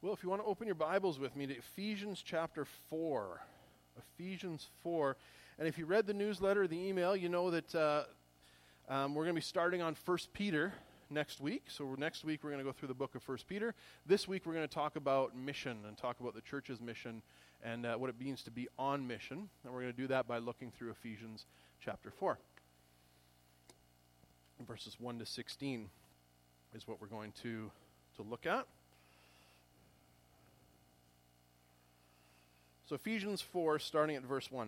Well, if you want to open your Bibles with me to Ephesians chapter 4. Ephesians 4. And if you read the newsletter, the email, you know that we're going to be starting on 1 Peter next week. So next week we're going to go through the book of 1 Peter. This week we're going to talk about mission and talk about the church's mission and what it means to be on mission. And we're going to do that by looking through Ephesians chapter 4. Verses 1 to 16 is what we're going to look at. So Ephesians 4, starting at verse 1.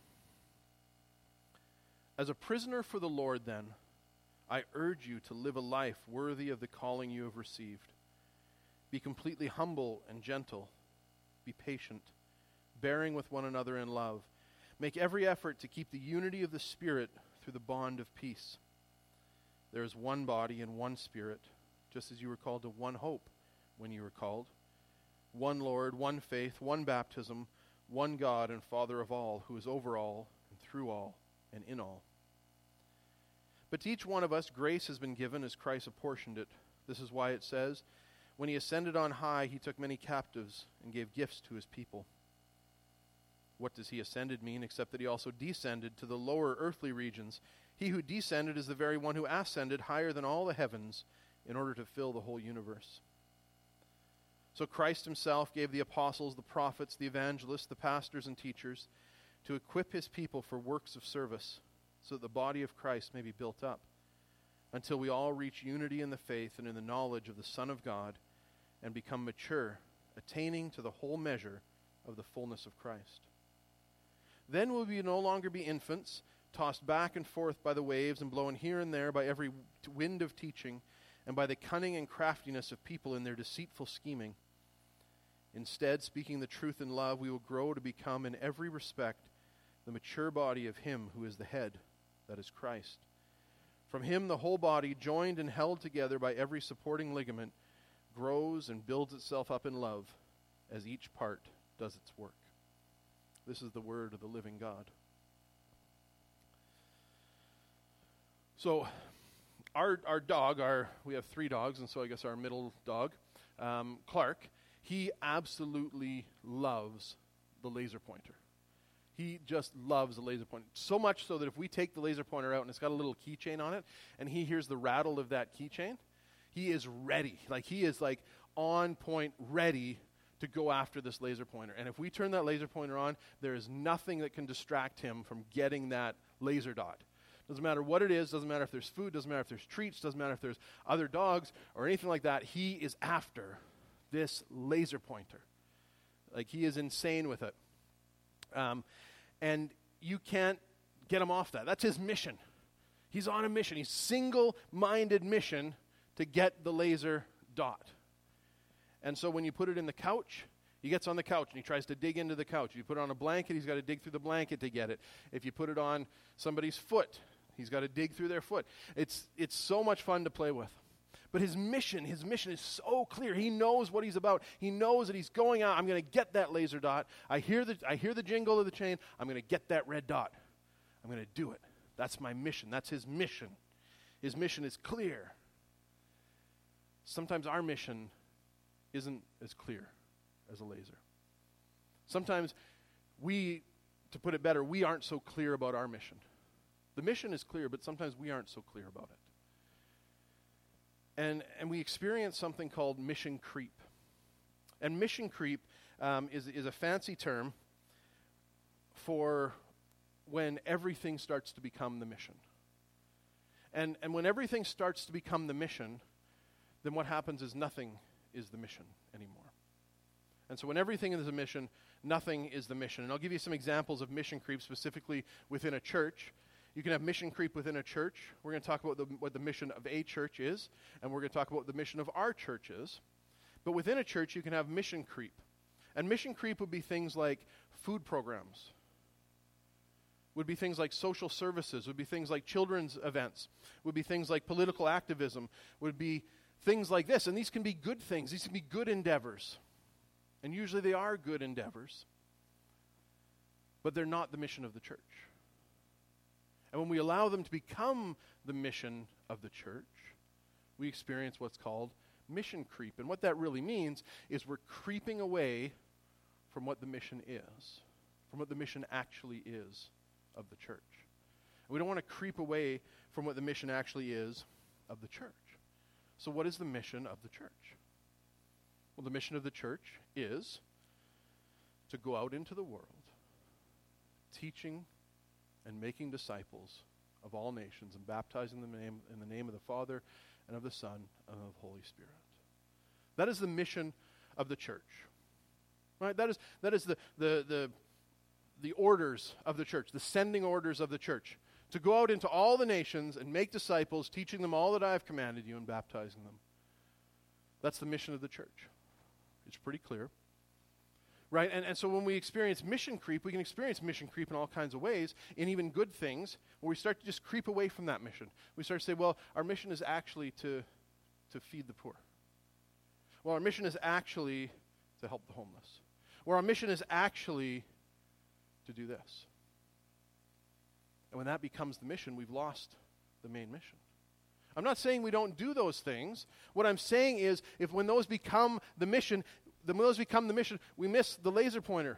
As a prisoner for the Lord, then, I urge you to live a life worthy of the calling you have received. Be completely humble and gentle. Be patient, bearing with one another in love. Make every effort to keep the unity of the Spirit through the bond of peace. There is one body and one Spirit, just as you were called to one hope when you were called. One Lord, one faith, one baptism, one God and Father of all, who is over all and through all and in all. But to each one of us grace has been given as Christ apportioned it. This is why it says, when he ascended on high, he took many captives and gave gifts to his people. What does he ascended mean, except that he also descended to the lower earthly regions? He who descended is the very one who ascended higher than all the heavens in order to fill the whole universe. So Christ himself gave the apostles, the prophets, the evangelists, the pastors and teachers to equip his people for works of service, so that the body of Christ may be built up, until we all reach unity in the faith and in the knowledge of the Son of God, and become mature, attaining to the whole measure of the fullness of Christ. Then will we no longer be infants, tossed back and forth by the waves and blown here and there by every wind of teaching, and by the cunning and craftiness of people in their deceitful scheming. Instead, speaking the truth in love, we will grow to become in every respect the mature body of him who is the head, that is Christ. From him the whole body, joined and held together by every supporting ligament, grows and builds itself up in love as each part does its work. This is the word of the living God. So, our dog, we have 3 dogs, and so I guess our middle dog, Clark, he absolutely loves the laser pointer. He just loves the laser pointer. So much so that if we take the laser pointer out and it's got a little keychain on it, and he hears the rattle of that keychain, he is ready. He is on point, ready to go after this laser pointer. And if we turn that laser pointer on, there is nothing that can distract him from getting that laser dot. Doesn't matter what it is, doesn't matter if there's food, doesn't matter if there's treats, doesn't matter if there's other dogs or anything like that. He is after this laser pointer. He is insane with it. And you can't get him off that. That's his mission. He's on a mission. He's single-minded mission to get the laser dot. And so when you put it in the couch, he gets on the couch and he tries to dig into the couch. If you put it on a blanket, he's got to dig through the blanket to get it. If you put it on somebody's foot, he's got to dig through their foot. It's so much fun to play with. But his mission is so clear. He knows what he's about. He knows that he's going out. I'm going to get that laser dot. I hear the jingle of the chain. I'm going to get that red dot. I'm going to do it. That's my mission. That's his mission. His mission is clear. Sometimes our mission isn't as clear as a laser. Sometimes to put it better, we aren't so clear about our mission. The mission is clear, but sometimes we aren't so clear about it. And we experience something called mission creep. And mission creep is a fancy term for when everything starts to become the mission. And when everything starts to become the mission, then what happens is nothing is the mission anymore. And so when everything is a mission, nothing is the mission. And I'll give you some examples of mission creep specifically within a church. You can have mission creep within a church. We're going to talk about what the mission of a church is, and we're going to talk about what the mission of our church is. But within a church, you can have mission creep. And mission creep would be things like food programs, would be things like social services, would be things like children's events, would be things like political activism, would be things like this. And these can be good things. These can be good endeavors. And usually they are good endeavors. But they're not the mission of the church. And when we allow them to become the mission of the church, we experience what's called mission creep. And what that really means is we're creeping away from what the mission is, from what the mission actually is of the church. And we don't want to creep away from what the mission actually is of the church. So what is the mission of the church? Well, the mission of the church is to go out into the world, teaching and making disciples of all nations and baptizing them in the name of the Father and of the Son and of the Holy Spirit. That is the mission of the church. Right? That is the orders of the church, the sending orders of the church, to go out into all the nations and make disciples, teaching them all that I have commanded you and baptizing them. That's the mission of the church. It's pretty clear. Right? And so when we experience mission creep, we can experience mission creep in all kinds of ways, in even good things, where we start to just creep away from that mission. We start to say, well, our mission is actually to feed the poor. Well, our mission is actually to help the homeless. Or our mission is actually to do this. And when that becomes the mission, we've lost the main mission. I'm not saying we don't do those things. What I'm saying is, when those become the mission, we miss the laser pointer.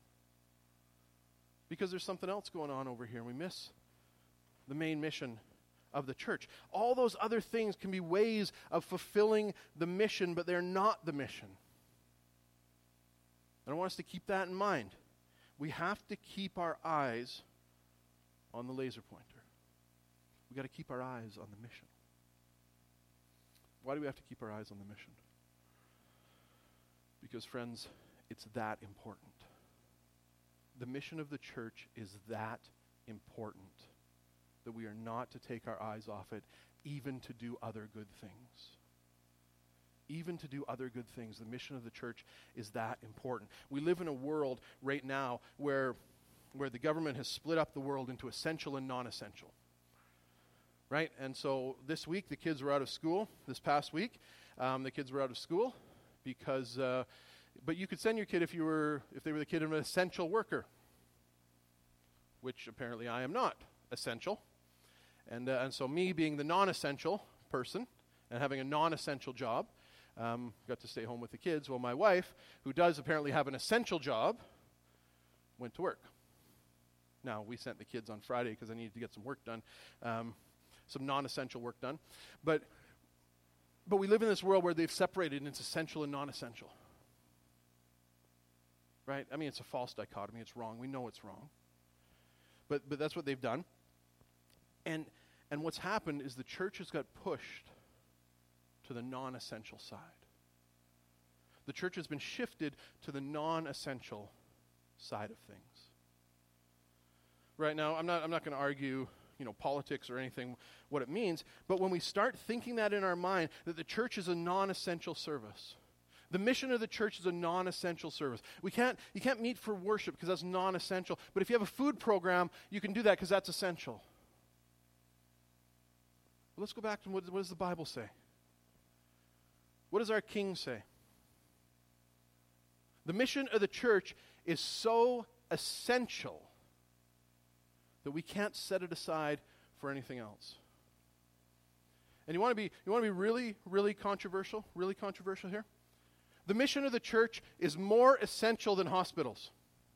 Because there's something else going on over here, and we miss the main mission of the church. All those other things can be ways of fulfilling the mission, but they're not the mission. And I want us to keep that in mind. We have to keep our eyes on the laser pointer. We've got to keep our eyes on the mission. Why do we have to keep our eyes on the mission? Because, friends, it's that important. The mission of the church is that important that we are not to take our eyes off it, even to do other good things. Even to do other good things. The mission of the church is that important. We live in a world right now where the government has split up the world into essential and non-essential. Right? And so this week, the kids were out of school. This past week, the kids were out of school because, but you could send your kid if they were the kid of an essential worker, which apparently I am not essential. And so me being the non-essential person and having a non-essential job, got to stay home with the kids. Well, my wife, who does apparently have an essential job, went to work. Now, we sent the kids on Friday because I needed to get some work done, some non-essential work done. But we live in this world where they've separated into essential and non-essential. Right? I mean, it's a false dichotomy. It's wrong. We know it's wrong. But that's what they've done. And what's happened is the church has got pushed to the non-essential side. The church has been shifted to the non-essential side of things. Right now, I'm not going to argue, politics or anything, what it means, but when we start thinking that in our mind, that the church is a non-essential service. The mission of the church is a non-essential service. You can't meet for worship because that's non-essential, but if you have a food program, you can do that because that's essential. Well, let's go back to what does the Bible say? What does our King say? The mission of the church is so essential that we can't set it aside for anything else. And you want to be really, really controversial? Really controversial here? The mission of the church is more essential than hospitals.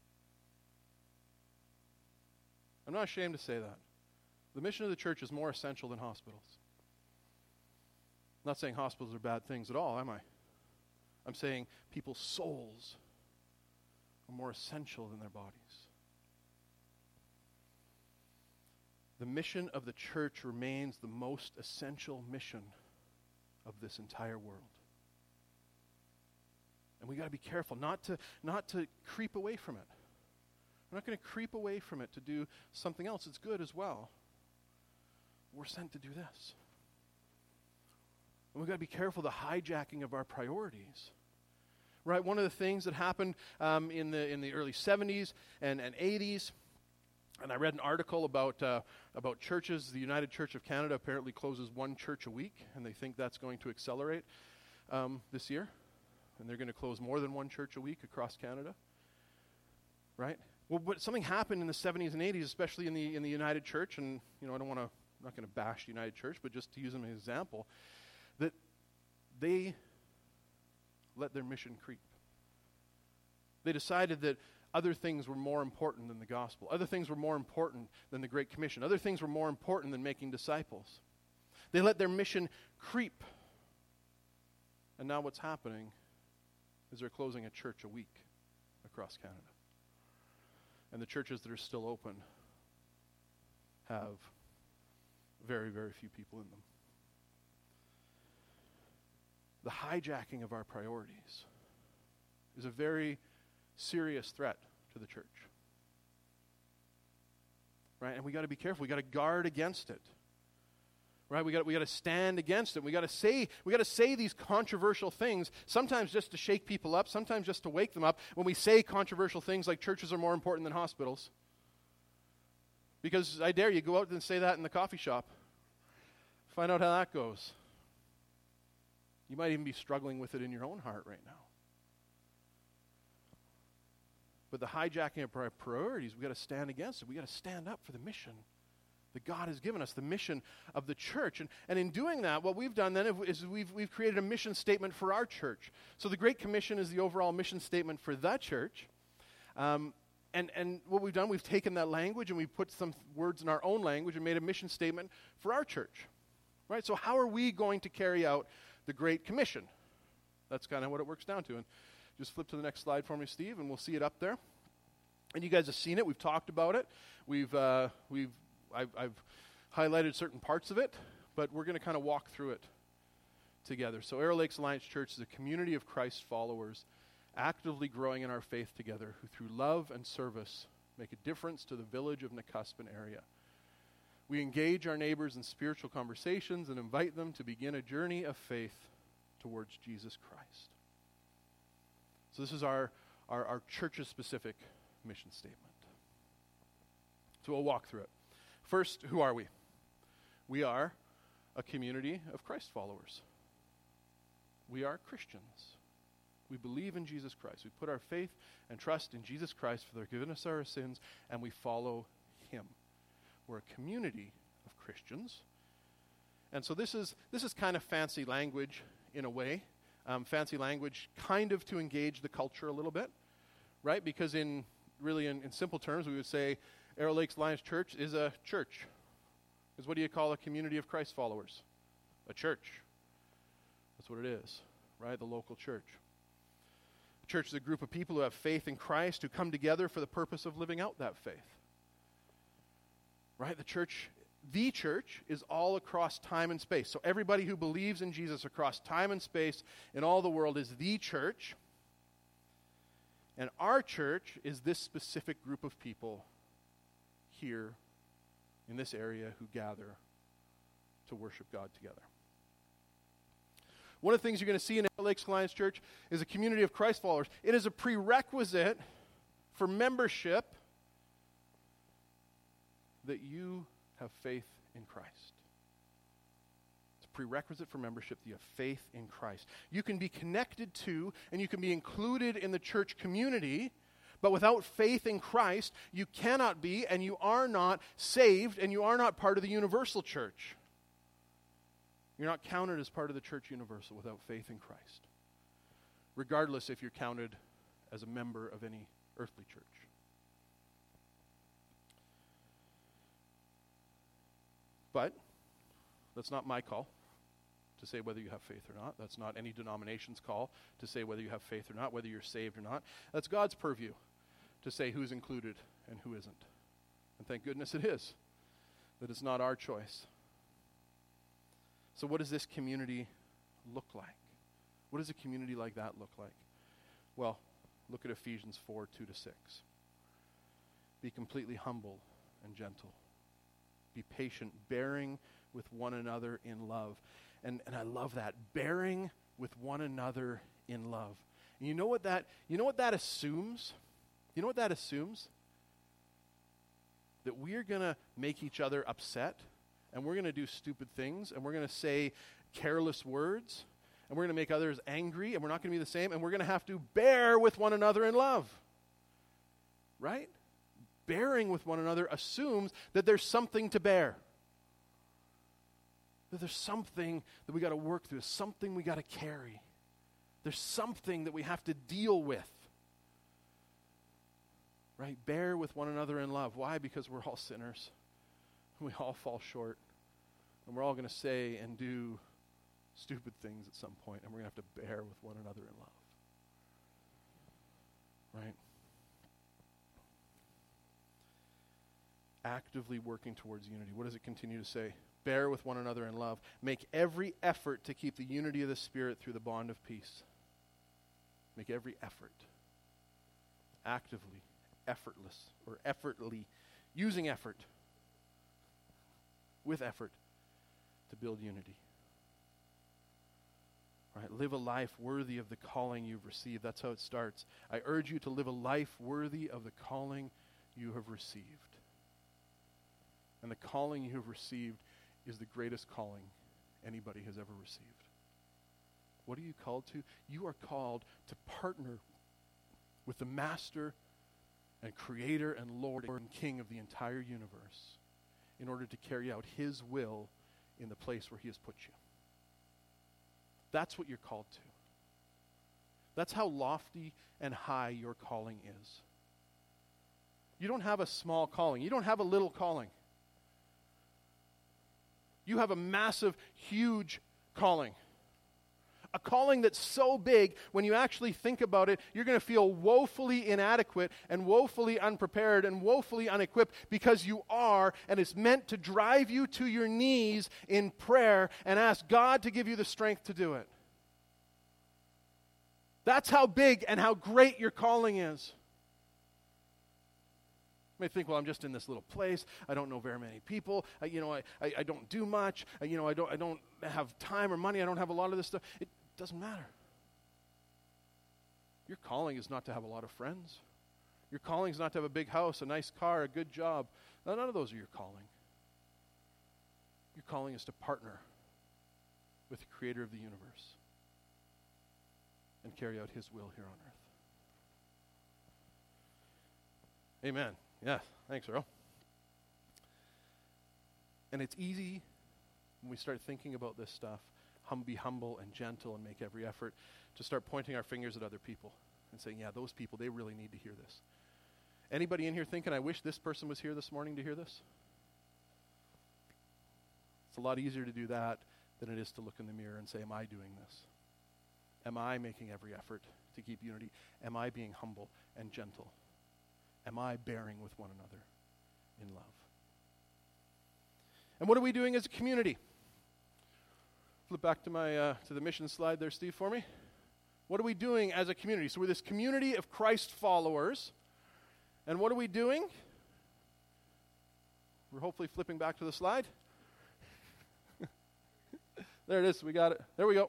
I'm not ashamed to say that. The mission of the church is more essential than hospitals. I'm not saying hospitals are bad things at all, am I? I'm saying people's souls are more essential than their bodies. The mission of the church remains the most essential mission of this entire world. And we got to be careful not to creep away from it. We're not going to creep away from it to do something else. It's good as well. We're sent to do this. And we've got to be careful the hijacking of our priorities. Right? One of the things that happened in the early 70s and 80s, and I read an article about churches. The United Church of Canada apparently closes one church a week, and they think that's going to accelerate this year. And they're going to close more than one church a week across Canada. Right? Well, but something happened in the 70s and 80s, especially in the United Church, and I'm not going to bash the United Church, but just to use them as an example, that they let their mission creep. They decided that other things were more important than the gospel. Other things were more important than the Great Commission. Other things were more important than making disciples. They let their mission creep. And now what's happening is they're closing a church a week across Canada. And the churches that are still open have very, very few people in them. The hijacking of our priorities is a very serious threat to the church. Right? And we got to be careful. We got to guard against it. Right? We got to stand against it. We got to say these controversial things, sometimes just to shake people up, sometimes just to wake them up, when we say controversial things like churches are more important than hospitals. Because I dare you, go out and say that in the coffee shop. Find out how that goes. You might even be struggling with it in your own heart right now. But the hijacking of our priorities, we've got to stand against it. We've got to stand up for the mission that God has given us, the mission of the church. And in doing that, what we've done then is we've created a mission statement for our church. So the Great Commission is the overall mission statement for the church. And what we've done, we've taken that language and we've put some words in our own language and made a mission statement for our church. Right? So how are we going to carry out the Great Commission? That's kind of what it works down to. And just flip to the next slide for me, Steve, and we'll see it up there. And you guys have seen it. We've talked about it. I've highlighted certain parts of it, but we're going to kind of walk through it together. So Arrow Lakes Alliance Church is a community of Christ followers actively growing in our faith together who through love and service make a difference to the village of Nakuspan area. We engage our neighbors in spiritual conversations and invite them to begin a journey of faith towards Jesus Christ. So this is our church's specific mission statement. So we'll walk through it. First, who are we? We are a community of Christ followers. We are Christians. We believe in Jesus Christ. We put our faith and trust in Jesus Christ for the forgiveness of our sins, and we follow him. We're a community of Christians. And so this is kind of fancy language in a way. Fancy language kind of to engage the culture a little bit, right? Because in simple terms, we would say Arrow Lakes Alliance Church is a church. Because what do you call a community of Christ followers? A church. That's what it is, right? The local church. A church is a group of people who have faith in Christ, who come together for the purpose of living out that faith. Right? The church is all across time and space. So everybody who believes in Jesus across time and space in all the world is the church. And our church is this specific group of people here in this area who gather to worship God together. One of the things you're going to see in Arrow Lakes Alliance Church is a community of Christ followers. It is a prerequisite for membership that you have faith in Christ. It's a prerequisite for membership that you have faith in Christ. You can be connected to and you can be included in the church community, but without faith in Christ, you cannot be and you are not saved and you are not part of the universal church. You're not counted as part of the church universal without faith in Christ, regardless if you're counted as a member of any earthly church. But that's not my call to say whether you have faith or not. That's not any denomination's call to say whether you have faith or not, whether you're saved or not. That's God's purview to say who's included and who isn't. And thank goodness it is, that it's not our choice. So what does this community look like? What does a community like that look like? Well, look at Ephesians 4:2-6. Be completely humble and gentle. Be patient, bearing with one another in love. And I love that, bearing with one another in love. And you know what that assumes? You know what that assumes? That we're going to make each other upset, and we're going to do stupid things, and we're going to say careless words, and we're going to make others angry, and we're not going to be the same, and we're going to have to bear with one another in love. Right? Bearing with one another assumes that there's something to bear. That there's something that we got to work through, something we got to carry. There's something that we have to deal with. Right? Bear with one another in love. Why? Because we're all sinners. We all fall short. And we're all going to say and do stupid things at some point, and we're going to have to bear with one another in love. Right? Actively working towards unity. What does it continue to say? Bear with one another in love. Make every effort to keep the unity of the Spirit through the bond of peace. Make every effort. Actively, effortless, or effortly, using effort, with effort, to build unity. Right? Live a life worthy of the calling you've received. That's how it starts. I urge you to live a life worthy of the calling you have received. And the calling you have received is the greatest calling anybody has ever received. What are you called to? You are called to partner with the Master and Creator and Lord and King of the entire universe in order to carry out His will in the place where He has put you. That's what you're called to. That's how lofty and high your calling is. You don't have a small calling. You don't have a little calling. You have a massive, huge calling. A calling that's so big, when you actually think about it, you're going to feel woefully inadequate and woefully unprepared and woefully unequipped because you are, and it's meant to drive you to your knees in prayer and ask God to give you the strength to do it. That's how big and how great your calling is. You may think, well, I'm just in this little place. I don't know very many people. I don't do much. I don't have time or money. I don't have a lot of this stuff. It doesn't matter. Your calling is not to have a lot of friends. Your calling is not to have a big house, a nice car, a good job. None of those are your calling. Your calling is to partner with the Creator of the universe and carry out His will here on earth. Amen. Yeah, thanks, Earl. And it's easy when we start thinking about this stuff, be humble and gentle and make every effort, to start pointing our fingers at other people and saying, yeah, those people, they really need to hear this. Anybody in here thinking, I wish this person was here this morning to hear this? It's a lot easier to do that than it is to look in the mirror and say, am I doing this? Am I making every effort to keep unity? Am I being humble and gentle? Am I bearing with one another in love? And what are we doing as a community? Flip back to my to the mission slide there, Steve, for me. What are we doing as a community? So we're this community of Christ followers. And what are we doing? We're hopefully flipping back to the slide. There it is. We got it. There we go.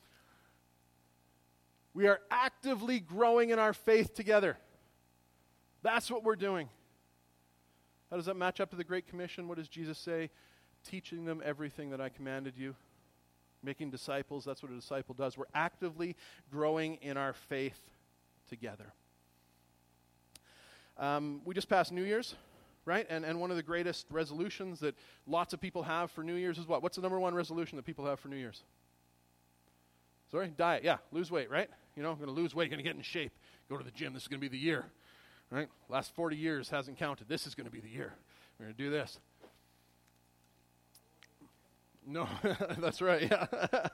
We are actively growing in our faith together. That's what we're doing. How does that match up to the Great Commission? What does Jesus say? Teaching them everything that I commanded you. Making disciples, that's what a disciple does. We're actively growing in our faith together. We just passed New Year's, right? And one of the greatest resolutions that lots of people have for New Year's is what? What's the number one resolution that people have for New Year's? Sorry? Diet. Yeah, lose weight, right? I'm going to lose weight, going to get in shape. Go to the gym. This is going to be the year. Right? Last 40 years hasn't counted. This is going to be the year. We're going to do this. No, that's right. Yeah.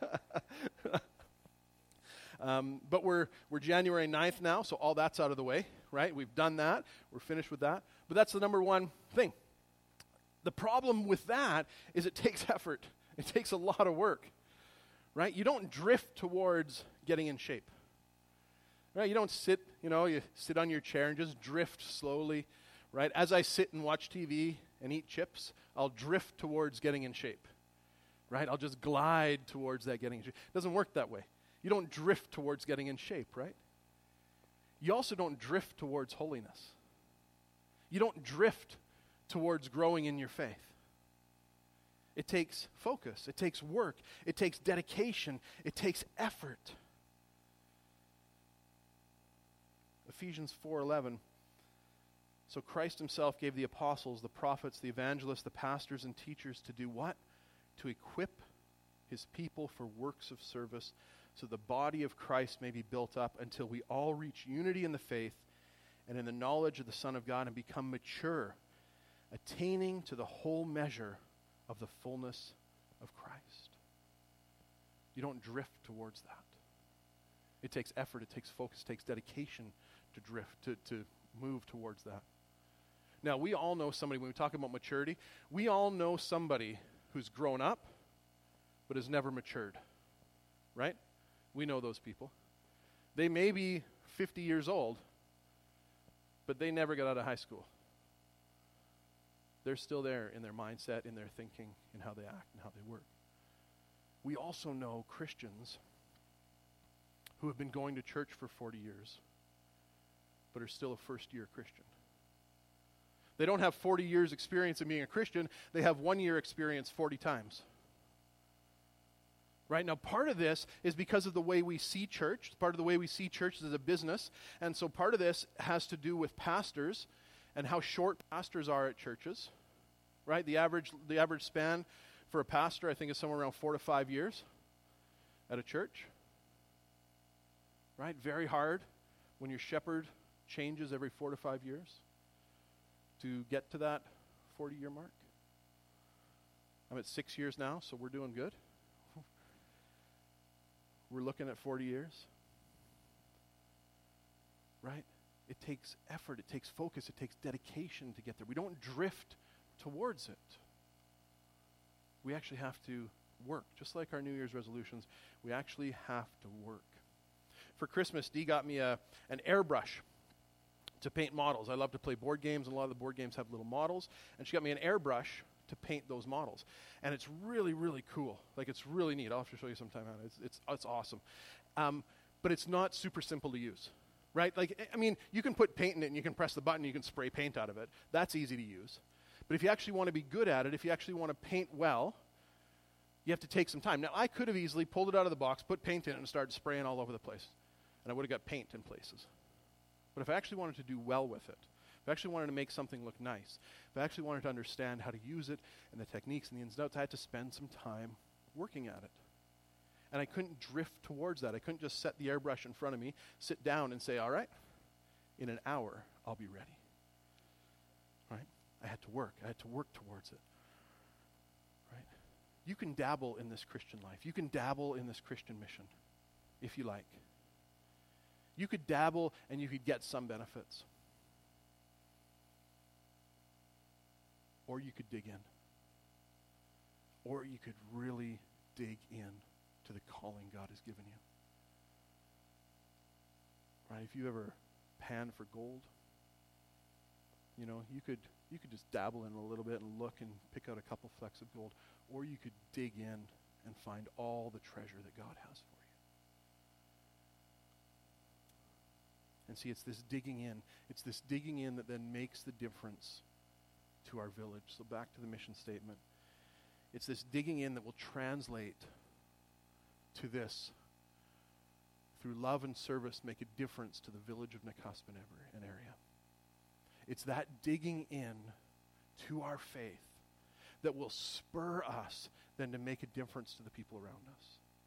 But we're January 9th now, so all that's out of the way, right? We've done that. We're finished with that. But that's the number one thing. The problem with that is it takes effort. It takes a lot of work, right? You don't drift towards getting in shape. Right? You don't sit, you sit on your chair and just drift slowly, right? As I sit and watch TV and eat chips, I'll drift towards getting in shape, right? I'll just glide towards that getting in shape. It doesn't work that way. You don't drift towards getting in shape, right? You also don't drift towards holiness. You don't drift towards growing in your faith. It takes focus. It takes work. It takes dedication. It takes effort. Ephesians 4:11. So Christ himself gave the apostles, the prophets, the evangelists, the pastors, and teachers to do what? To equip his people for works of service so the body of Christ may be built up until we all reach unity in the faith and in the knowledge of the Son of God and become mature, attaining to the whole measure of the fullness of Christ. You don't drift towards that. It takes effort, it takes focus, it takes dedication to drift, to move towards that. Now, we all know somebody, when we talk about maturity, we all know somebody who's grown up but has never matured, right? We know those people. They may be 50 years old, but they never got out of high school. They're still there in their mindset, in their thinking, in how they act and how they work. We also know Christians who have been going to church for 40 years, but are still a first-year Christian. They don't have 40 years experience in being a Christian. They have 1 year experience 40 times. Right? Now, part of this is because of the way we see church. Part of the way we see church is as a business. And so part of this has to do with pastors and how short pastors are at churches. Right? The average span for a pastor, I think, is somewhere around 4 to 5 years at a church. Right? Very hard when your shepherd changes every 4 to 5 years to get to that 40-year mark. I'm at 6 years now, so we're doing good. We're looking at 40 years. Right? It takes effort, it takes focus, it takes dedication to get there. We don't drift towards it. We actually have to work. Just like our New Year's resolutions, we actually have to work. For Christmas, Dee got me an airbrush to paint models. I love to play board games, and a lot of the board games have little models. And she got me an airbrush to paint those models. And it's really, really cool. Like, it's really neat. I'll have to show you sometime. It's awesome. But it's not super simple to use, right? Like, I mean, you can put paint in it, and you can press the button, and you can spray paint out of it. That's easy to use. But if you actually want to be good at it, if you actually want to paint well, you have to take some time. Now, I could have easily pulled it out of the box, put paint in it, and started spraying all over the place. And I would have got paint in places. But if I actually wanted to do well with it, if I actually wanted to make something look nice, if I actually wanted to understand how to use it and the techniques and the ins and outs, I had to spend some time working at it. And I couldn't drift towards that. I couldn't just set the airbrush in front of me, sit down and say, all right, in an hour, I'll be ready. Right? I had to work. I had to work towards it. Right? You can dabble in this Christian life. You can dabble in this Christian mission, if you like. You could dabble and you could get some benefits. Or you could dig in. Or you could really dig in to the calling God has given you. Right? If you ever pan for gold, you know, you could just dabble in a little bit and look and pick out a couple flecks of gold. Or you could dig in and find all the treasure that God has for you. And see, it's this digging in. It's this digging in that then makes the difference to our village. So back to the mission statement. It's this digging in that will translate to this. Through love and service, make a difference to the village of Nakusp and area. It's that digging in to our faith that will spur us then to make a difference to the people around us.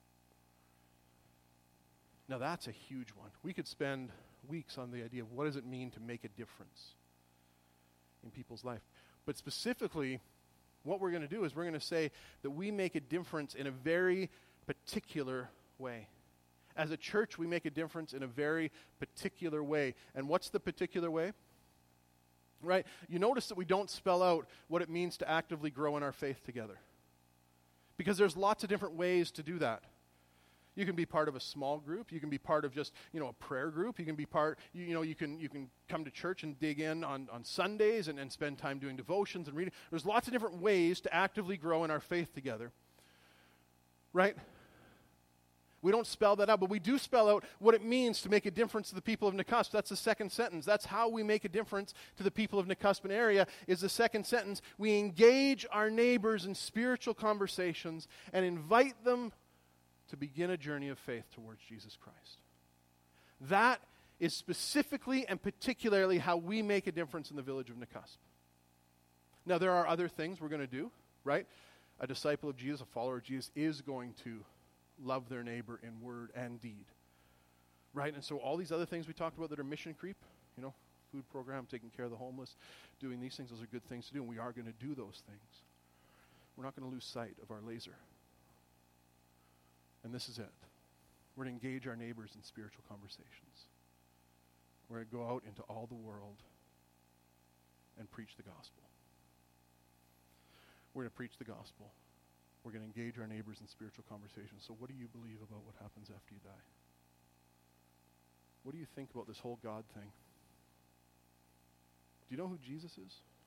Now that's a huge one. We could spend weeks on the idea of what does it mean to make a difference in people's life. But specifically, what we're going to do is we're going to say that we make a difference in a very particular way. As a church, we make a difference in a very particular way. And what's the particular way? Right? You notice that we don't spell out what it means to actively grow in our faith together. Because there's lots of different ways to do that. You can be part of a small group. You can be part of just, a prayer group. You can be part, you can come to church and dig in on Sundays and spend time doing devotions and reading. There's lots of different ways to actively grow in our faith together. Right? We don't spell that out, but we do spell out what it means to make a difference to the people of Nakusp. That's the second sentence. That's how we make a difference to the people of Nakusp area, is the second sentence. We engage our neighbors in spiritual conversations and invite them to begin a journey of faith towards Jesus Christ. That is specifically and particularly how we make a difference in the village of Nakusp. Now, there are other things we're going to do, right? A disciple of Jesus, a follower of Jesus, is going to love their neighbor in word and deed. Right? And so all these other things we talked about that are mission creep, food program, taking care of the homeless, doing these things, those are good things to do, and we are going to do those things. We're not going to lose sight of our laser. And this is it. We're going to engage our neighbors in spiritual conversations. We're going to go out into all the world and preach the gospel. We're going to preach the gospel. We're going to engage our neighbors in spiritual conversations. So what do you believe about what happens after you die? What do you think about this whole God thing? Do you know who Jesus is?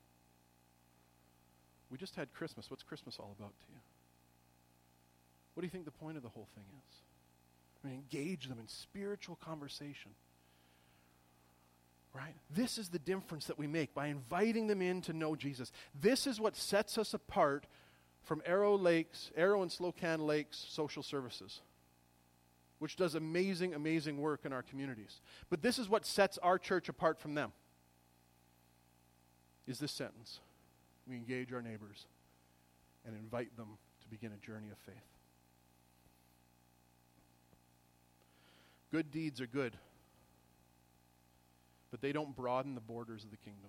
We just had Christmas. What's Christmas all about to you? What do you think the point of the whole thing is? I mean, engage them in spiritual conversation. Right? This is the difference that we make by inviting them in to know Jesus. This is what sets us apart from Arrow and Slocan Lakes Social Services, which does amazing, amazing work in our communities. But this is what sets our church apart from them, is this sentence. We engage our neighbors and invite them to begin a journey of faith. Good deeds are good, but they don't broaden the borders of the kingdom.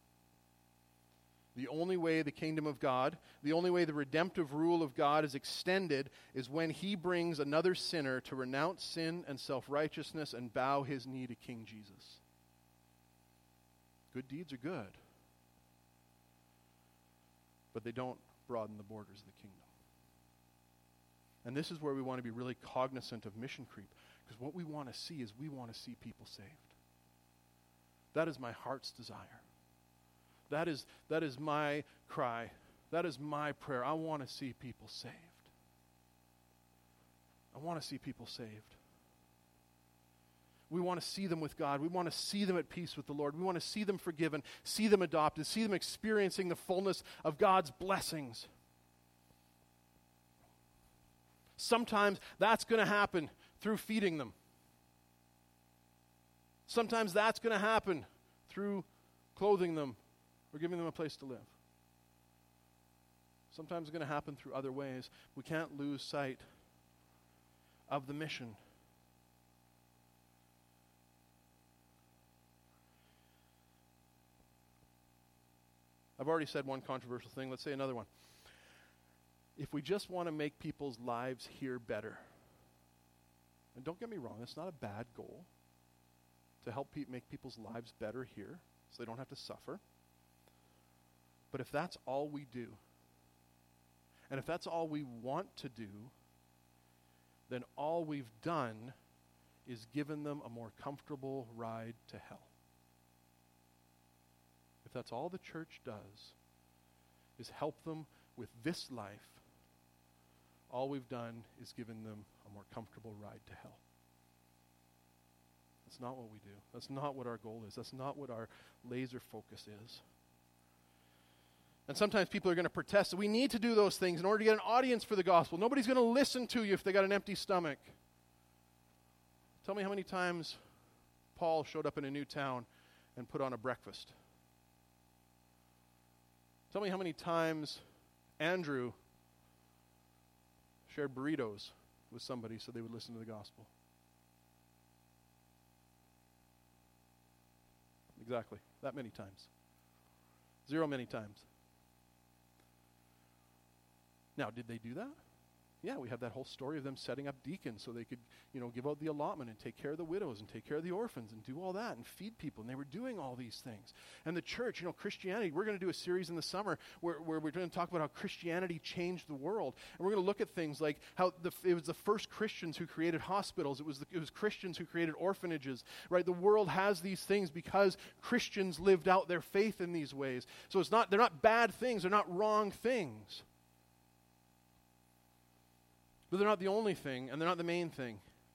The only way the kingdom of God, the only way the redemptive rule of God is extended is when he brings another sinner to renounce sin and self-righteousness and bow his knee to King Jesus. Good deeds are good, but they don't broaden the borders of the kingdom. And this is where we want to be really cognizant of mission creep, because what we want to see is we want to see people saved. That is my heart's desire. That is my cry. That is my prayer. I want to see people saved. I want to see people saved. We want to see them with God. We want to see them at peace with the Lord. We want to see them forgiven, see them adopted, see them experiencing the fullness of God's blessings. Sometimes that's going to happen through feeding them. Sometimes that's going to happen through clothing them or giving them a place to live. Sometimes it's going to happen through other ways. We can't lose sight of the mission. I've already said one controversial thing. Let's say another one. If we just want to make people's lives here better, and don't get me wrong, it's not a bad goal to help make people's lives better here so they don't have to suffer. But if that's all we do, and if that's all we want to do, then all we've done is given them a more comfortable ride to hell. If that's all the church does is help them with this life, all we've done is given them a more comfortable ride to hell. That's not what we do. That's not what our goal is. That's not what our laser focus is. And sometimes people are going to protest that we need to do those things in order to get an audience for the gospel. Nobody's going to listen to you if they got an empty stomach. Tell me how many times Paul showed up in a new town and put on a breakfast. Tell me how many times Andrew shared burritos with somebody so they would listen to the gospel. Exactly. That many times. 0 many times. Now, did they do that? Yeah, we have that whole story of them setting up deacons so they could, give out the allotment and take care of the widows and take care of the orphans and do all that and feed people. And they were doing all these things. And the church, Christianity, we're going to do a series in the summer where we're going to talk about how Christianity changed the world. And we're going to look at things like how it was the first Christians who created hospitals. It was Christians who created orphanages, right? The world has these things because Christians lived out their faith in these ways. So they're not bad things. They're not wrong things. But they're not the only thing, and they're not the main thing.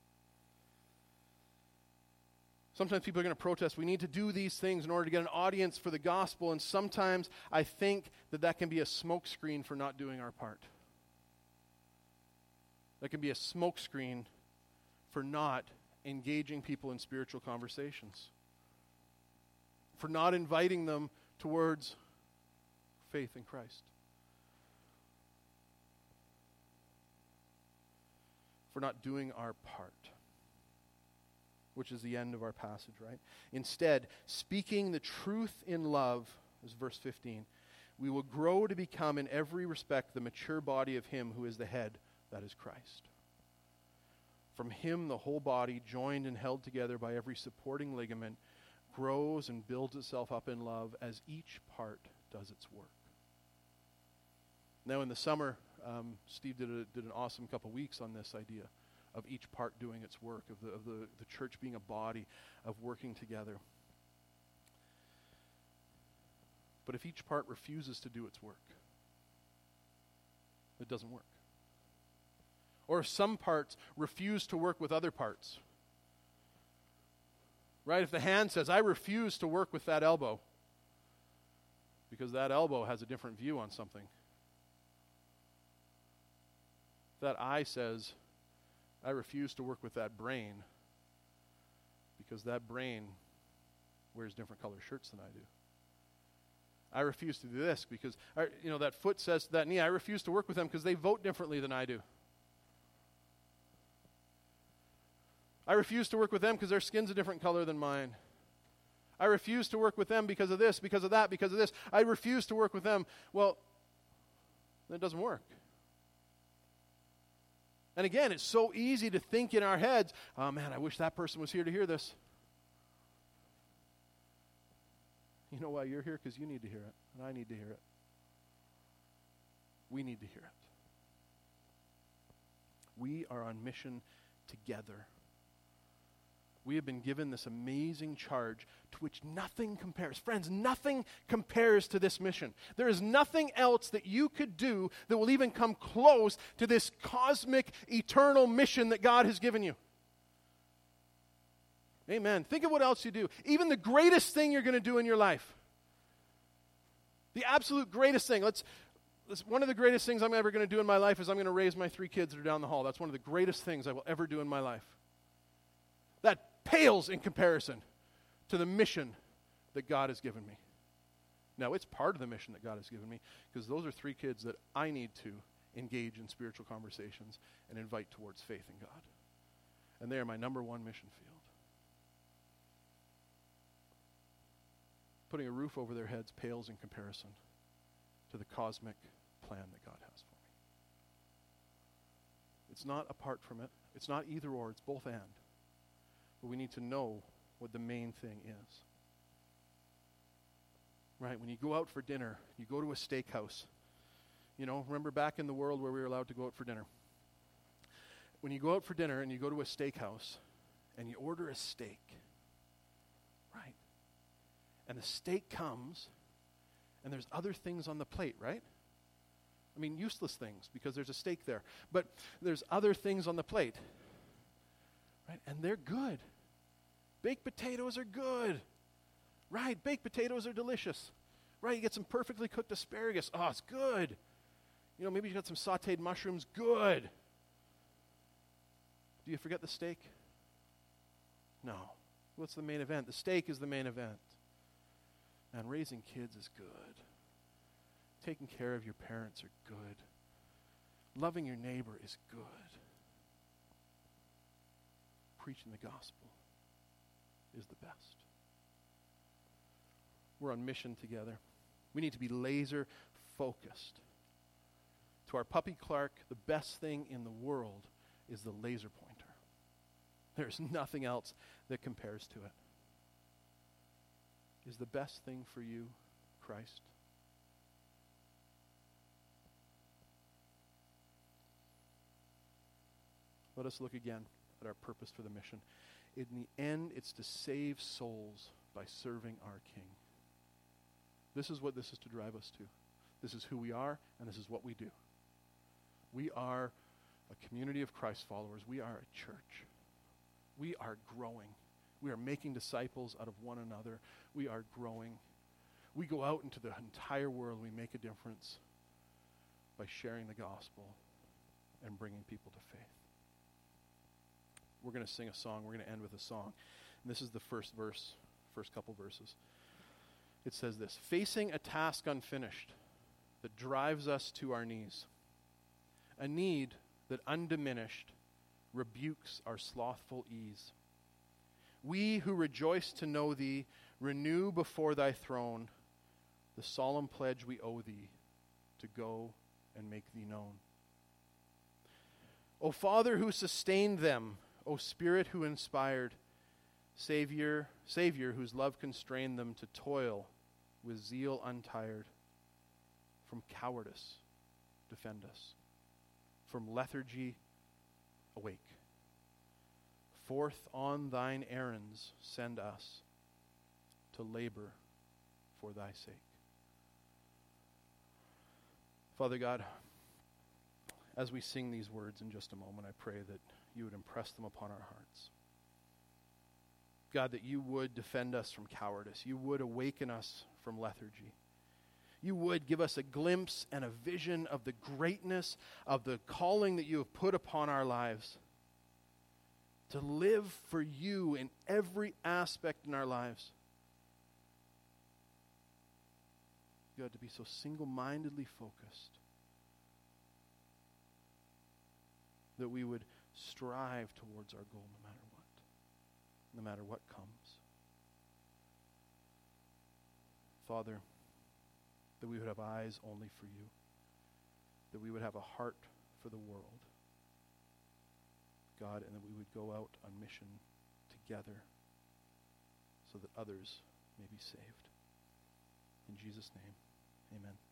Sometimes people are going to protest. We need to do these things in order to get an audience for the gospel, and sometimes I think that can be a smokescreen for not doing our part. That can be a smokescreen for not engaging people in spiritual conversations, for not inviting them towards faith in Christ. for not doing our part, which is the end of our passage, right? Instead, speaking the truth in love, is verse 15, we will grow to become in every respect the mature body of him who is the head, that is Christ. From him the whole body, joined and held together by every supporting ligament, grows and builds itself up in love as each part does its work. Now in the summer, Steve did an awesome couple weeks on this idea of each part doing its work, of the church being a body, of working together. But if each part refuses to do its work, it doesn't work. Or if some parts refuse to work with other parts, right? If the hand says, I refuse to work with that elbow, because that elbow has a different view on something. If that eye says, I refuse to work with that brain, because that brain wears different color shirts than I do. I refuse to do this because, that foot says to that knee, I refuse to work with them because they vote differently than I do. I refuse to work with them because their skin's a different color than mine. I refuse to work with them because of this, because of that, because of this. I refuse to work with them. Well, that doesn't work. And again, it's so easy to think in our heads, oh man, I wish that person was here to hear this. You know why you're here? Because you need to hear it, and I need to hear it. We need to hear it. We are on mission together. We have been given this amazing charge to which nothing compares. Friends, nothing compares to this mission. There is nothing else that you could do that will even come close to this cosmic, eternal mission that God has given you. Amen. Think of what else you do. Even the greatest thing you're going to do in your life. The absolute greatest thing. One of the greatest things I'm ever going to do in my life is I'm going to raise my 3 kids that are down the hall. That's one of the greatest things I will ever do in my life. That pales in comparison to the mission that God has given me. Now, it's part of the mission that God has given me, because those are 3 kids that I need to engage in spiritual conversations and invite towards faith in God. And they are my number 1 mission field. Putting a roof over their heads pales in comparison to the cosmic plan that God has for me. It's not apart from it. It's not either or. It's both and. But we need to know what the main thing is. Right? When you go out for dinner, you go to a steakhouse. Remember back in the world where we were allowed to go out for dinner. When you go out for dinner and you go to a steakhouse and you order a steak, right? And the steak comes and there's other things on the plate, right? I mean, useless things because there's a steak there. But there's other things on the plate, right? And they're good. Baked potatoes are good, right? Baked potatoes are delicious, right? You get some perfectly cooked asparagus. Oh, it's good. Maybe you got some sautéed mushrooms. Good. Do you forget the steak? No. What's the main event? The steak is the main event. And raising kids is good. Taking care of your parents are good. Loving your neighbor is good. Preaching the gospel is the best. We're on mission together. We need to be laser focused. To our puppy Clark, the best thing in the world is the laser pointer. There's nothing else that compares to it. Is the best thing for you Christ? Let us look again at our purpose for the mission. In the end, it's to save souls by serving our King. This is what this is to drive us to. This is who we are, and this is what we do. We are a community of Christ followers. We are a church. We are growing. We are making disciples out of one another. We are growing. We go out into the entire world. We make a difference by sharing the gospel and bringing people to faith. We're going to sing a song. We're going to end with a song. And this is the first couple verses. It says this: facing a task unfinished that drives us to our knees, a need that undiminished rebukes our slothful ease. We who rejoice to know thee, renew before thy throne the solemn pledge we owe thee to go and make thee known. O Father who sustained them, O Spirit who inspired, Savior whose love constrained them to toil with zeal untired, from cowardice defend us, from lethargy awake. Forth on thine errands send us to labor for thy sake. Father God, as we sing these words in just a moment, I pray that you would impress them upon our hearts. God, that you would defend us from cowardice. You would awaken us from lethargy. You would give us a glimpse and a vision of the greatness of the calling that you have put upon our lives, to live for you in every aspect in our lives. God, to be so single-mindedly focused that we would strive towards our goal no matter what comes. Father, that we would have eyes only for you, that we would have a heart for the world, God, and that we would go out on mission together so that others may be saved. In Jesus' name, amen.